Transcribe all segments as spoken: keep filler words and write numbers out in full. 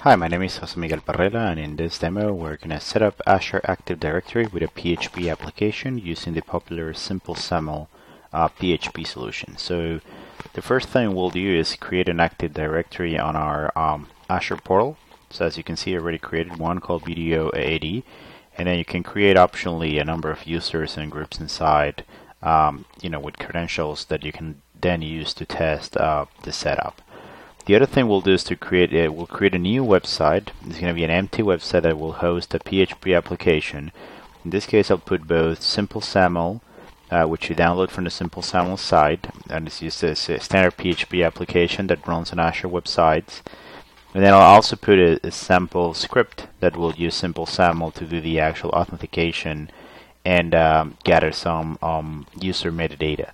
Hi, my name is Jose Miguel Parrela, and in this demo we're going to set up Azure Active Directory with a P H P application using the popular Simple SAML uh, P H P solution. So the first thing we'll do is create an Active Directory on our um, Azure portal. So as you can see, I already created one called B D O A A D, and then you can create optionally a number of users and groups inside, um, you know, with credentials that you can then use to test uh, the setup. The other thing we'll do is to create a, we'll create a new website. It's going to be an empty website that will host a P H P application. In this case, I'll put both Simple SAML, uh, which you download from the Simple SAML site, and it's just a, a standard P H P application that runs on Azure websites. And then I'll also put a, a sample script that will use Simple SAML to do the actual authentication and um, gather some um, user metadata.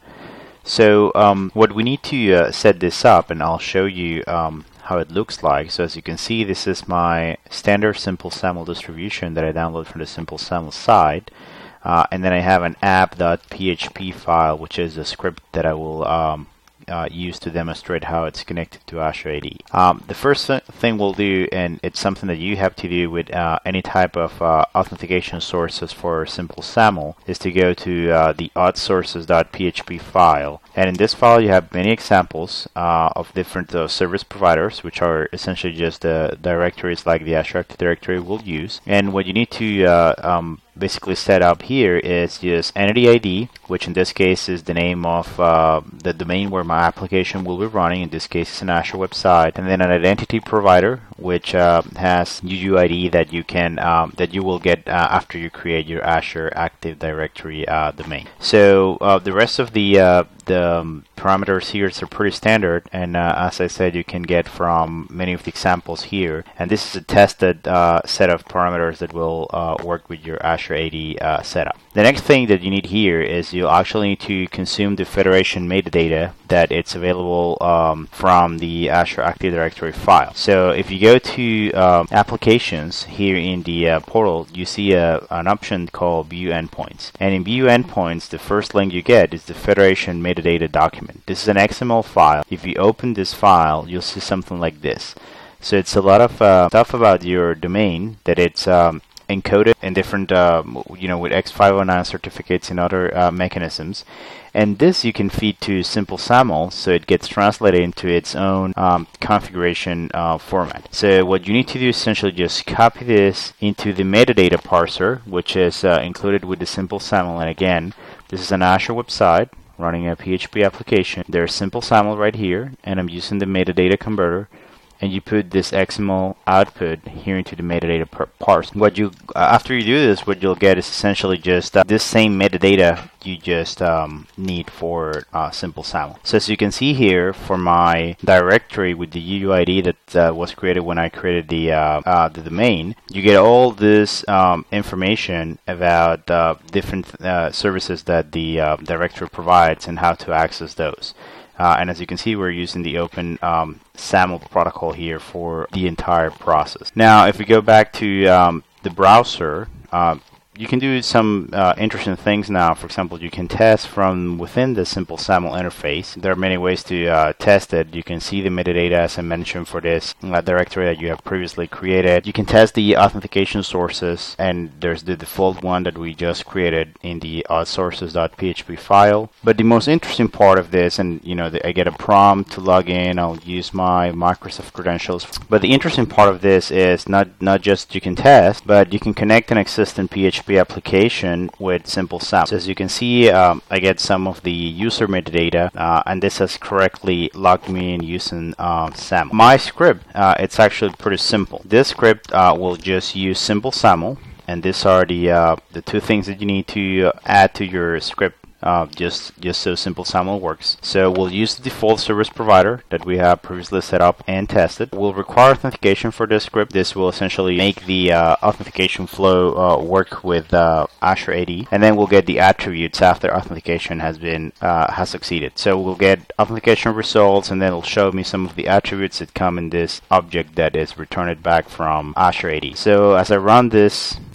So um, what we need to uh, set this up, and I'll show you um, how it looks like. So as you can see, this is my standard Simple SAML distribution that I download from the Simple SAML site. Uh, and then I have an app.php file, which is a script that I will um, uh, use to demonstrate how it's connected to Azure A D. Um, the first th thing we'll do, and it's something that you have to do with uh, any type of uh, authentication sources for Simple SAML, is to go to uh, the authsources.php file. And in this file, you have many examples uh, of different uh, service providers, which are essentially just uh, directories like the Azure Active Directory we'll use. And what you need to uh, um, basically set up here is just entity I D, which in this case is the name of uh, the domain where my application will be running. In this case, it's an Azure website, and then an identity provider, which uh, has U U I D that you can um, that you will get uh, after you create your Azure Active Directory uh, domain. So uh, the rest of the uh, the um, parameters here are pretty standard, and uh, as I said, you can get from many of the examples here. And this is a tested uh, set of parameters that will uh, work with your Azure A D uh, setup. The next thing that you need here is you actually need to consume the federation metadata that it's available um, from the Azure Active Directory file. So if you go to um, applications here in the uh, portal, you see a, an option called View Endpoints. And in View Endpoints, the first link you get is the federation metadata document. This is an X M L file. If you open this file, you'll see something like this. So it's a lot of uh, stuff about your domain that it's um, encoded in different, uh, you know, with X five oh nine certificates and other uh, mechanisms. And this you can feed to Simple SAML, so it gets translated into its own um, configuration uh, format. So what you need to do is essentially just copy this into the metadata parser, which is uh, included with the Simple SAML. And again, this is an Azure website running a P H P application. There's Simple SAML right here, and I'm using the metadata converter. And you put this X M L output here into the metadata parse. What you uh, after you do this, what you'll get is essentially just uh, this same metadata you just um, need for uh, Simple SAML. So as you can see here, for my directory with the U U I D that uh, was created when I created the uh, uh, the domain, you get all this um, information about uh, different uh, services that the uh, directory provides and how to access those. Uh, and as you can see, we're using the Open um, SAML protocol here for the entire process. Now, if we go back to um, the browser, uh, you can do some uh, interesting things now. For example, you can test from within the Simple SAML interface. There are many ways to uh, test it. You can see the metadata, as I mentioned, for this uh, directory that you have previously created. You can test the authentication sources, and there's the default one that we just created in the authsources.php file. But the most interesting part of this, and you know, the, I get a prompt to log in. I'll use my Microsoft credentials. But the interesting part of this is not not just you can test, but you can connect an existing P H P application with Simple SAML. So as you can see, um, I get some of the user metadata, uh, and this has correctly logged me in using uh, SAML. My script, uh, it's actually pretty simple. This script uh, will just use Simple SAML, and these are the uh, the two things that you need to uh, add to your script. Uh, just just so Simple SAML works. So we'll use the default service provider that we have previously set up and tested. We'll require authentication for this script. This will essentially make the uh, authentication flow uh, work with uh, Azure A D, and then we'll get the attributes after authentication has been uh, has succeeded. So we'll get authentication results, and then it'll show me some of the attributes that come in this object that is returned back from Azure A D. So as I run this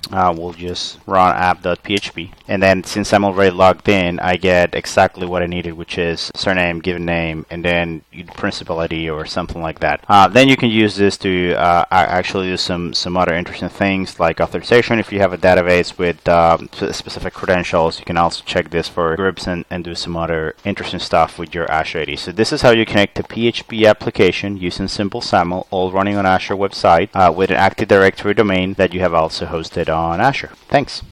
uh, we'll just run app.php. And then since I'm already logged in, I get exactly what I needed, which is surname, given name, and then principal I D or something like that. Uh, then you can use this to uh, actually do some, some other interesting things like authorization. If you have a database with uh, specific credentials, you can also check this for groups and, and do some other interesting stuff with your Azure I D. So this is how you connect a P H P application using Simple SAML, all running on Azure website uh, with an Active Directory domain that you have also hosted on Azure. Thanks.